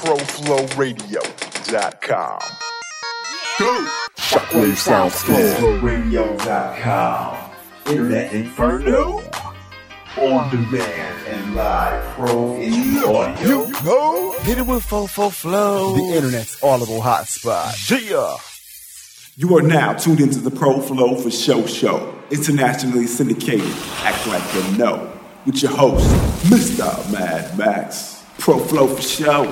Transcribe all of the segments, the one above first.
ProFlowRadio.com. Go! Shockwave Sound ProFlowRadio.com. Internet Inferno. On demand and live pro audio. Go! Hit it with Fofo Flow. The internet's audible hotspot. Yeah! You are now tuned into the Pro Flow for Show, internationally syndicated. Act like you know. With your host, Mr. Mad Max. Pro Flow for Show.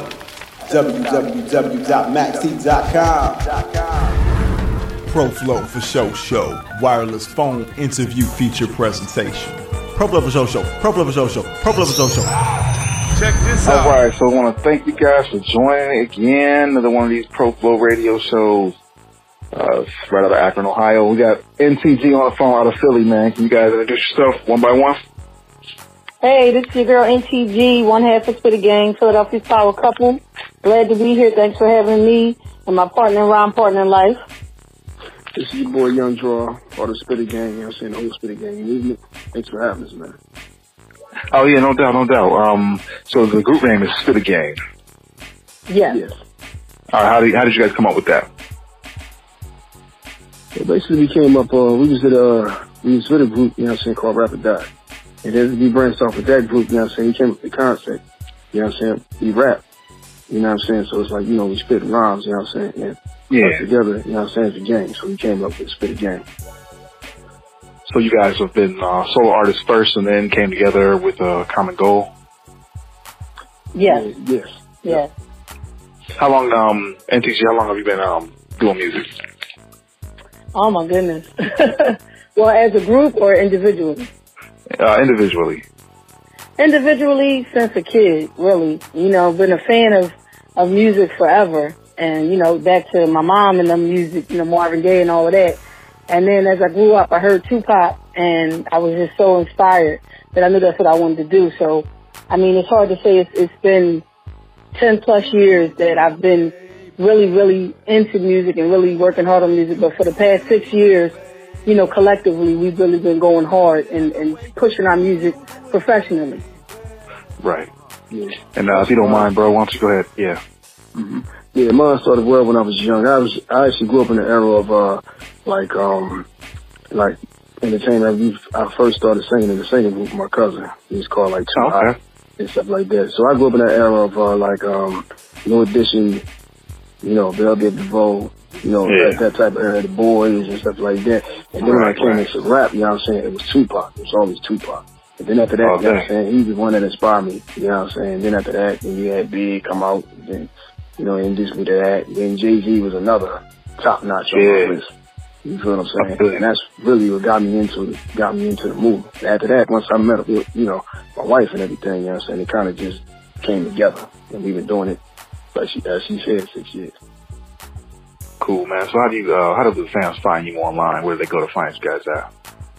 www.maxi.com. Pro Flow for Show. Wireless phone interview feature presentation. Pro Flow for Show. Pro Flow for Show. Pro Flow for Show. Check this out. All right, so I want to thank you guys for joining again another one of these Pro Flow radio shows. Right out of Akron, Ohio. We got NTG on the phone out of Philly, man. Can you guys introduce yourself one by one? Hey, this is your girl NTG, one half of Spitter Gang, Philadelphia's power couple. Glad to be here. Thanks for having me and my partner in rhyme, partner in life. This is your boy Young Draw, part of Spitter Gang, you know what I'm saying, the whole Spitter Gang movement. Thanks for having us, man. Oh, yeah, no doubt. So the group name is Spitter Gang. Yes. All right, how did you guys come up with that? So basically we came up, we just did a group, you know what I'm saying, called Rap or Die. And then we branched off with that group, you know what I'm saying, we came up with the concept, you know what I'm saying, we rap, you know what I'm saying, so it's like, you know, we spit rhymes, you know what I'm saying, and together, you know what I'm saying, as a gang, so we came up with Spitter Gang. So you guys have been solo artists first and then came together with a common goal? Yes. Yes. How long, NTG, how long have you been doing music? Oh, my goodness. Well, as a group or individually? Individually. Individually, since a kid, really. You know, been a fan of music forever. And, you know, back to my mom and the music, you know, Marvin Gaye and all of that. And then as I grew up, I heard Tupac, and I was just so inspired that I knew that's what I wanted to do. So, I mean, it's hard to say it's been 10 plus years that I've been really, really into music and really working hard on music. But for the past 6 years, you know, collectively, we've really been going hard and pushing our music professionally. Right. Yeah. And if you don't mind, bro, why don't you go ahead? Yeah. Mm-hmm. Yeah, mine started well when I was young. I actually grew up in the era of, like entertainment. I first started singing in the singing group with my cousin. He was called like Tupac and stuff like that. So I grew up in that era of, New Edition, you know, Bell Biv DeVoe, you know, that type of era, the Boys and stuff like that. And then when I came into rap, you know what I'm saying, it was Tupac. It was always Tupac. And then after that, you know what I'm saying, he was one that inspired me, you know what I'm saying. Then after that, then you had Big come out, and then, you know, introduced me to that. And then Jay-Z was another top-notch on my list. You feel what I'm saying? And that's really what got me into the movement. And after that, once I met, you know, my wife and everything, you know what I'm saying, it kind of just came together. And we've been doing it, like she said, 6 years. Cool, man. So how do the fans find you online? Where do they go to find you guys at?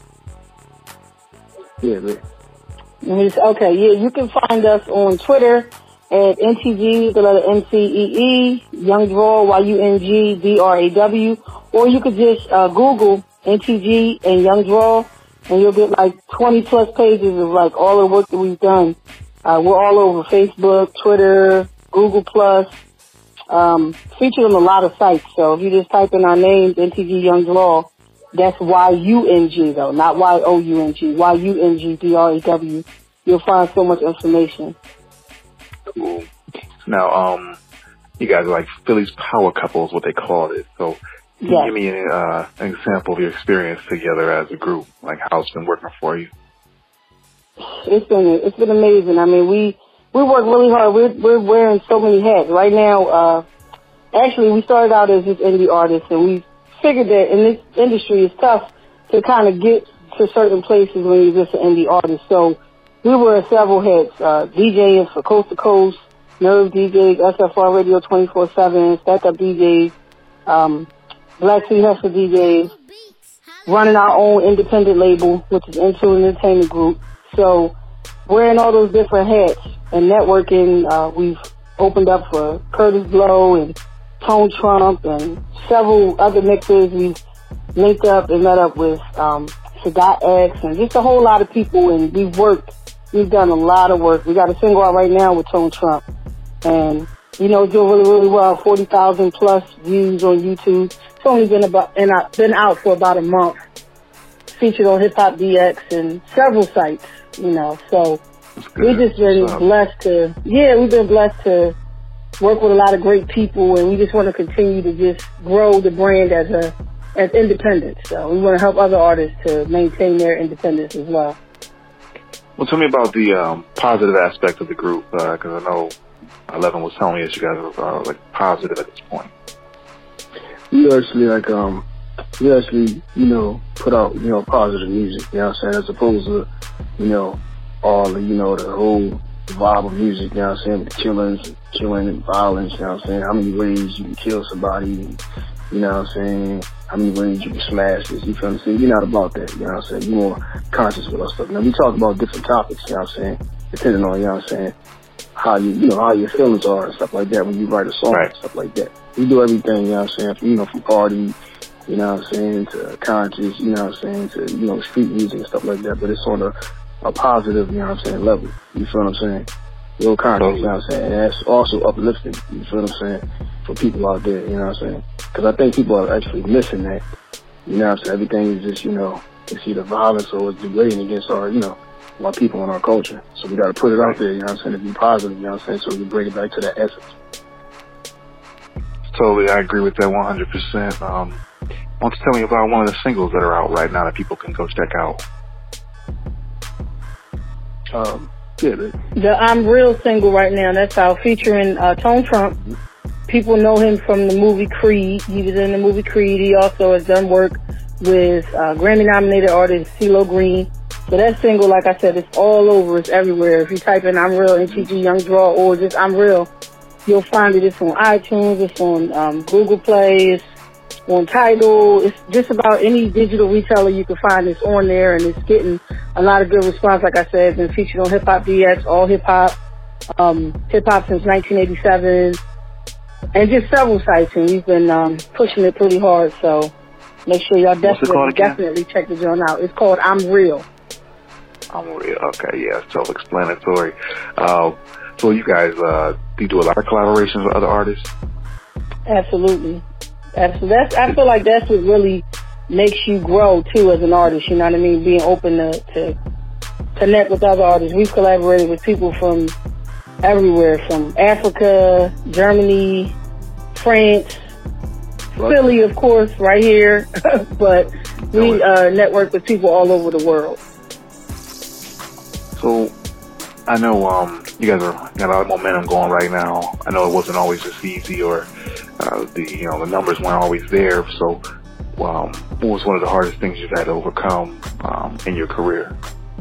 Yeah, man. Okay, yeah, you can find us on Twitter at NTG, the letter NCEE, Young Draw, YUNGDRAW, or you could just Google NTG and Young Draw, and you'll get like 20 plus pages of like all the work that we've done. We're all over Facebook, Twitter, Google Plus, featured on a lot of sites. So if you just type in our names, NTG Young Draw, that's YUNG though, not YOUNG, YUNGDRAW. You'll find so much information. Cool. Now, you guys are like Philly's power couple is what they called it. So can you give me an example of your experience together as a group, like how it's been working for you? It's been amazing. I mean, we work really hard. We're wearing so many hats right now. Actually, we started out as just indie artists, and we figured that in this industry it's tough to kind of get to certain places when you're just an indie artist. So we wear several hats, DJing for Coast to Coast, Nerve DJs, SFR Radio 24/7, Stack Up DJs, Black Sea Hustler DJs, running our own independent label, which is Into Entertainment Group. So wearing all those different hats and networking, we've opened up for Curtis Blow and Tone Trump and several other mixers. We've linked up and met up with Sadat X and just a whole lot of people, and we've done a lot of work. We got a single out right now with Tone Trump, and You know, it's doing really, really well. 40,000 plus views on YouTube. It's only been out for about a month. Featured on Hip Hop DX and several sites, you know. So we've just been blessed to, we've been blessed to work with a lot of great people, and we just want to continue to just grow the brand as independent. So we want to help other artists to maintain their independence as well. Well, tell me about the positive aspect of the group, because I know 11 was telling me that you guys are like positive at this point. We actually you know, put out, you know, positive music, you know what I'm saying, as opposed to, you know, all the, you know, the whole vibe of music, you know what I'm saying, with the killing and violence, you know what I'm saying, how many ways you can kill somebody, and, you know what I'm saying, how many ways you can smash this, you feel what I'm saying? You're not about that, you know what I'm saying? You're more conscious with our stuff. Now, we talk about different topics, you know what I'm saying, depending on, you know what I'm saying, how how your feelings are and stuff like that when you write a song and stuff like that. We do everything, you know what I'm saying, from party, you know what I'm saying, to conscious, you know what I'm saying, to, you know, street music and stuff like that, but it's on a positive, you know what I'm saying, level. You feel what I'm saying? Real conscious, you know what I'm saying? And that's also uplifting, you feel what I'm saying, for people out there, you know what I'm saying? Because I think people are actually missing that. You know what I'm saying? Everything is just, you know, it's either violence or it's degrading against our, you know, our people and our culture. So we got to put it out there, you know what I'm saying, to be positive, you know what I'm saying, so we can bring it back to that essence. Totally, I agree with that 100%. Why don't you tell me about one of the singles that are out right now that people can go check out? The I'm Real single right now, that's out, featuring Tone Trump. People know him from the movie Creed. He was in the movie Creed. He also has done work with Grammy-nominated artist CeeLo Green. So that single, like I said, it's all over. It's everywhere. If you type in I'm Real, NTG Young Draw, or just I'm Real, you'll find it. It's on iTunes. It's on Google Play. It's on Tidal. It's just about any digital retailer you can find. It's on there, and it's getting a lot of good response. Like I said, it's been featured on Hip Hop DX, all hip hop since 1987, and just several sites. And we've been pushing it pretty hard. So make sure y'all definitely check the joint out. It's called I'm Real. I'm Real. Okay, yeah, self-explanatory. So you guys, do you do a lot of collaborations with other artists? Absolutely. I feel like that's what really makes you grow too as an artist. You know what I mean? Being open to connect with other artists. We've collaborated with people from everywhere, from Africa, Germany, France, Philly, of course, right here. But we network with people all over the world. So I know you guys got a lot of momentum going right now. I know it wasn't always just easy, or the numbers weren't always there. So what was one of the hardest things you've had to overcome in your career?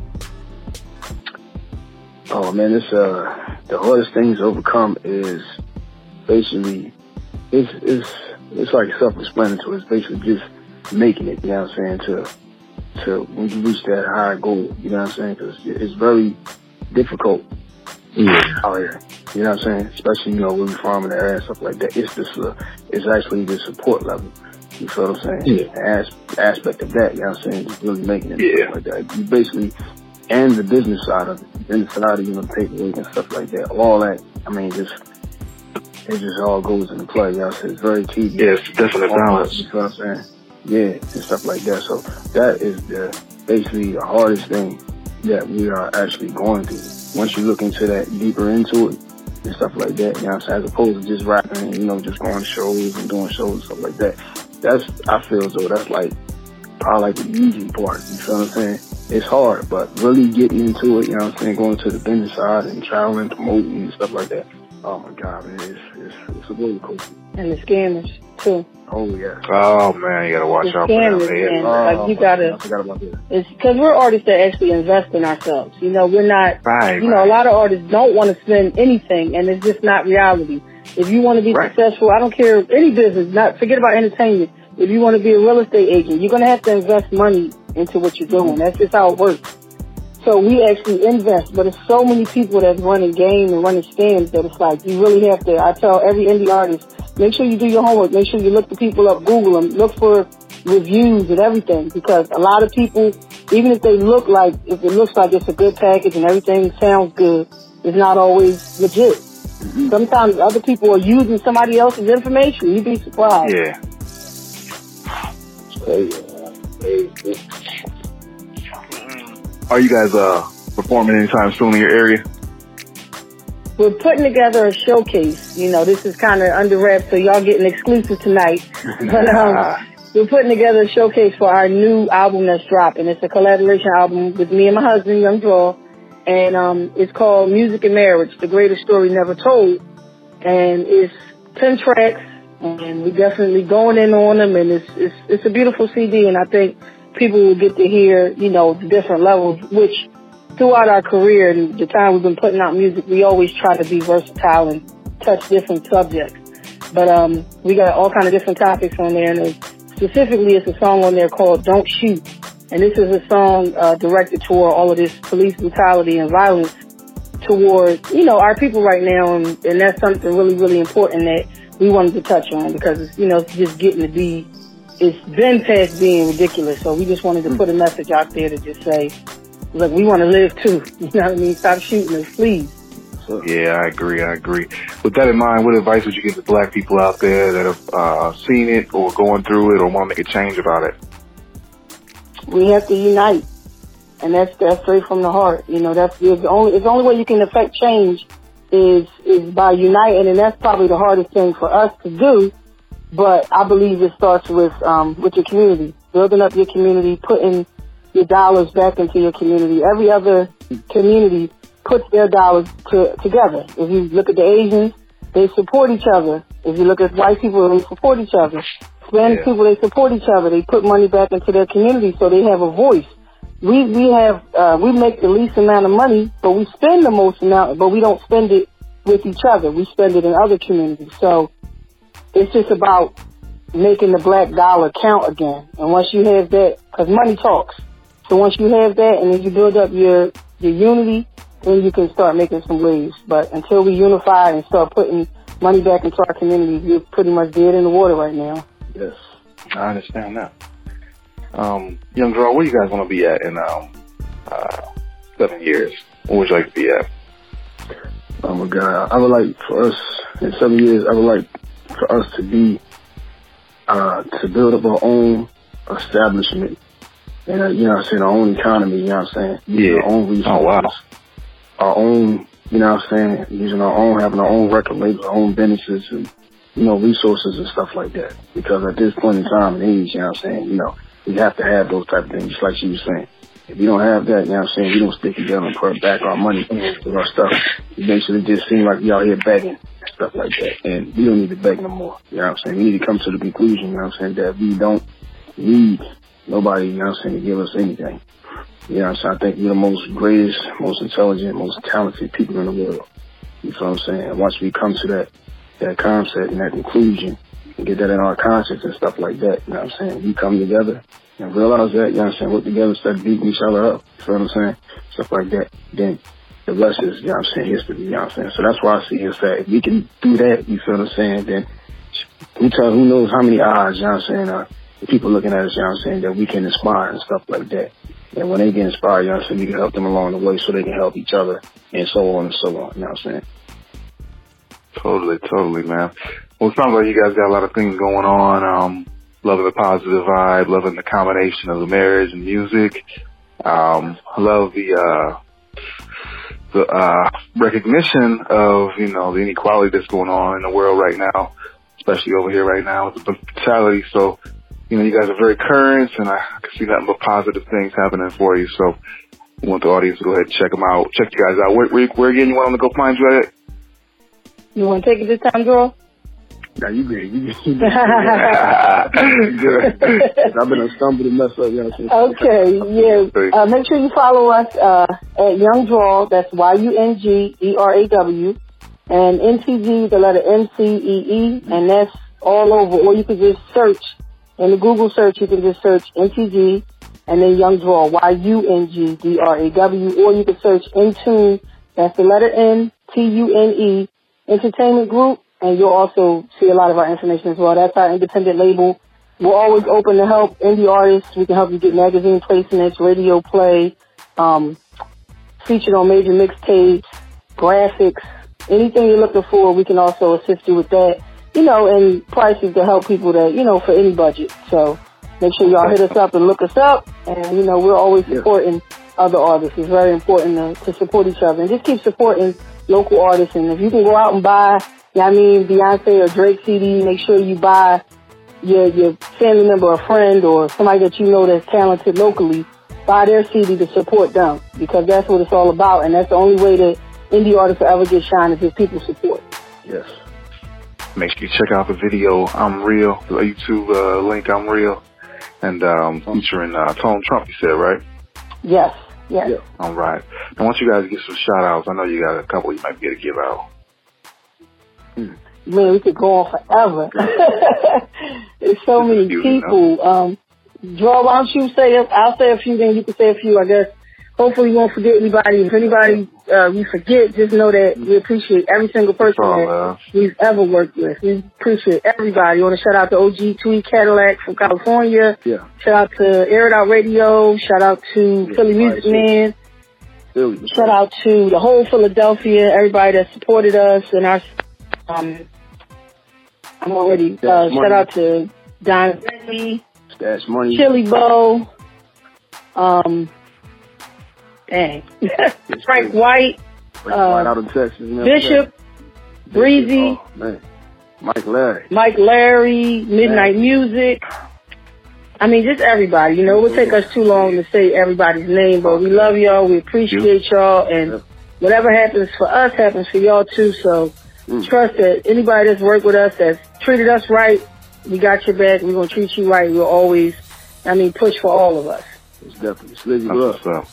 Oh man, it's the hardest thing to overcome is basically it's like self-explanatory. It's basically just making it. You know what I'm saying? To when you reach that higher goal, you know what I'm saying? Because it's very difficult out here. You know what I'm saying? Especially, where we from in the area and stuff like that. It's actually the support level. You feel what I'm saying? Yeah. The aspect of that, you know what I'm saying? Just really making it stuff like that. You basically, and the business side of it, the business side of, the paperwork and stuff like that. All that, it just all goes into play. You know what I'm saying? It's very key. Yeah, it's definitely balance. You know what I'm saying? Yeah, and stuff like that. So that is basically the hardest thing that we are actually going through. Once you look into that, deeper into it and stuff like that, you know what I'm saying, as opposed to just rapping and, just going to shows and doing shows and stuff like that. I feel as though that's probably the easy part, you feel what I'm saying? It's hard, but really getting into it, you know what I'm saying, going to the business side and traveling, promoting and stuff like that. Oh my God, man, it's a roller coaster. And the scammers too. Oh yeah. Oh man, you gotta watch out for them, man. You gotta. I forgot about that. It's because we're artists that actually invest in ourselves. We're not. Right. A lot of artists don't want to spend anything, and it's just not reality. If you want to be successful, I don't care any business. Forget about entertainment. If you want to be a real estate agent, you're gonna have to invest money into what you're doing. That's just how it works. So we actually invest, but there's so many people that's running game and running scams that it's like you really have to. I tell every indie artist, make sure you do your homework. Make sure you look the people up, Google them, look for reviews and everything, because a lot of people, even if it looks like it's a good package and everything sounds good, it's not always legit. sometimes other people are using somebody else's information. You'd be surprised. Yeah. Are you guys performing anytime soon in your area? We're putting together a showcase. You know, this is kind of under wraps, so y'all getting exclusive tonight. But we're putting together a showcase for our new album that's dropping. It's a collaboration album with me and my husband, Young Draw, and it's called Music and Marriage: The Greatest Story Never Told. And it's 10 tracks, and we're definitely going in on them. And it's a beautiful CD, and I think people will get to hear, you know, the different levels, which throughout our career and the time we've been putting out music, we always try to be versatile and touch different subjects. But we got all kind of different topics on there, and specifically it's a song on there called Don't Shoot. And this is a song directed toward all of this police brutality and violence toward, you know, our people right now. And that's something really, really important that we wanted to touch on, because, it's, you know, it's just getting to be, it's been past being ridiculous. So we just wanted to put a message out there to just say, look, we want to live too. You know what I mean? Stop shooting us, please. So. Yeah, I agree. With that in mind, what advice would you give to black people out there that have seen it or going through it or want to make a change about it? We have to unite, and that's straight from the heart. You know, it's the only way you can affect change is by uniting, and that's probably the hardest thing for us to do. But I believe it starts with your community, building up your community, putting your dollars back into your community. Every other community puts their dollars together. If you look at the Asians, they support each other. If you look at white people, they support each other. Hispanic people, they support each other. They put money back into their community so they have a voice. We make the least amount of money, but we spend the most amount, but we don't spend it with each other. We spend it in other communities. So it's just about making the black dollar count again. And once you have that, because money talks. So once you have that and then you build up your unity, then you can start making some waves. But until we unify and start putting money back into our community, we're pretty much dead in the water right now. Yes, I understand that. Young Draw, where you guys want to be at in 7 years? Where would you like to be at? Oh my God, I would like for us in 7 years. I would like for us to be to build up our own establishment. And, you know what I'm saying, our own economy, you know what I'm saying? Yeah. Our own resources. Oh, wow. Our own, you know what I'm saying, using our own, having our own record label, our own businesses and, you know, resources and stuff like that. Because at this point in time and age, you know what I'm saying, you know, we have to have those type of things, just like she was saying. If you don't have that, you know what I'm saying, we don't stick together and put back our money with our stuff. It basically just seems like we out here begging and stuff like that. And we don't need to beg no more, you know what I'm saying? We need to come to the conclusion, you know what I'm saying, that we don't need nobody, you know what I'm saying, to give us anything. You know what I'm saying? I think we're the most greatest, most intelligent, most talented people in the world. You feel what I'm saying? And once we come to that concept and that conclusion and get that in our conscience and stuff like that, you know what I'm saying? We come together and realize that, you know what I'm saying, work together instead of beating each other up. You feel what I'm saying? Stuff like that. Then the rest is, you know what I'm saying, history, you know what I'm saying? So that's why I see is that if we can do that, you feel what I'm saying, then who knows how many odds, you know what I'm saying, the people looking at us, you know what I'm saying, that we can inspire and stuff like that. And when they get inspired, you know what I'm saying, we can help them along the way so they can help each other and so on and so on, you know what I'm saying? Totally, man. Well, it sounds like you guys got a lot of things going on. Loving the positive vibe, loving the combination of the marriage and music. Love the recognition of, you know, the inequality that's going on in the world right now, especially over here right now with the brutality. So, you know, you guys are very current, and I can see nothing but positive things happening for you. So we want the audience to go ahead and check them out. Check you guys out. Where again you want them to go find you at? You want to take it this time, girl? Nah, you good. I've been a stumble to mess up, you know what I'm saying? Okay, yeah. Make sure you follow us at Young Draw. That's YUNGDRAW. And NTG, the letter NCEE, and that's all over. Or you could just search. In the Google search, you can just search NTG and then Young Draw, YUNGDRAW. Or you can search Intune, that's the letter N, TUNE, Entertainment Group, and you'll also see a lot of our information as well. That's our independent label. We're always open to help indie artists. We can help you get magazine placements, radio play, featured on major mixtapes, graphics, anything you're looking for, we can also assist you with that. You know, and prices to help people that, you know, for any budget. So make sure y'all hit us up and look us up. And, you know, we're always supporting other artists. It's very important to support each other. And just keep supporting local artists. And if you can go out and buy, you know what I mean, Beyonce or Drake CD, make sure you buy your family member or friend or somebody that you know that's talented locally, buy their CD to support them, because that's what it's all about. And that's the only way that indie artists will ever get shine is if people support. Yes. Make sure you check out the video, I'm Real, the YouTube link, I'm Real, and featuring Tone Trump, you said, right? Yes, yes. Yeah. All right. I want you guys to get some shout-outs. I know you got a couple you might be able to give out. Man, we could go on forever. There's so many people. Draw, why don't you say, I'll say a few, then you can say a few, I guess. Hopefully you won't forget anybody. If anybody we forget, just know that we appreciate every single person that we've ever worked with. We appreciate everybody. I want to shout out to OG Tweet Cadillac from California. Yeah. Shout out to Air It Out Radio. Shout out to Philly Music Man. Shout out to the whole Philadelphia, everybody that supported us and our I'm already shout out to Don Bentley, Stash Money, Chili Bow, Frank White, out of Texas, man. Bishop, Breezy, oh, man. Mike Larry, Midnight Music. I mean, just everybody. You know, it would take us too long to say everybody's name, but we love y'all. We appreciate y'all, and whatever happens for us happens for y'all too. So trust that anybody that's worked with us, that's treated us right, we got your back. We're gonna treat you right. We'll always, push for all of us. It's definitely Slizzy Love.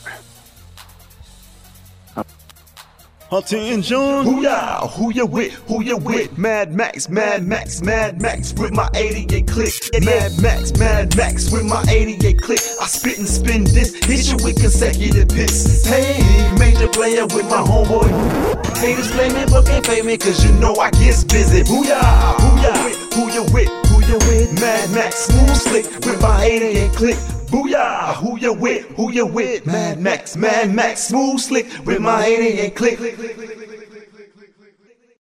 Attention! Who ya? Who you with? Who you with? Mad Max with my 88 click. Mad Max with my 88 click. I spit and spin this, hit you with consecutive picks. Hey, major player with my homeboy. Haters play me, but can't pay me, cause you know I get busy. Who ya? Who ya with? Who you with? Who you with? Mad Max, smooth slick with my 88 click. Booyah! Who you with? Who you with? Mad Max, smooth slick with my 88 click.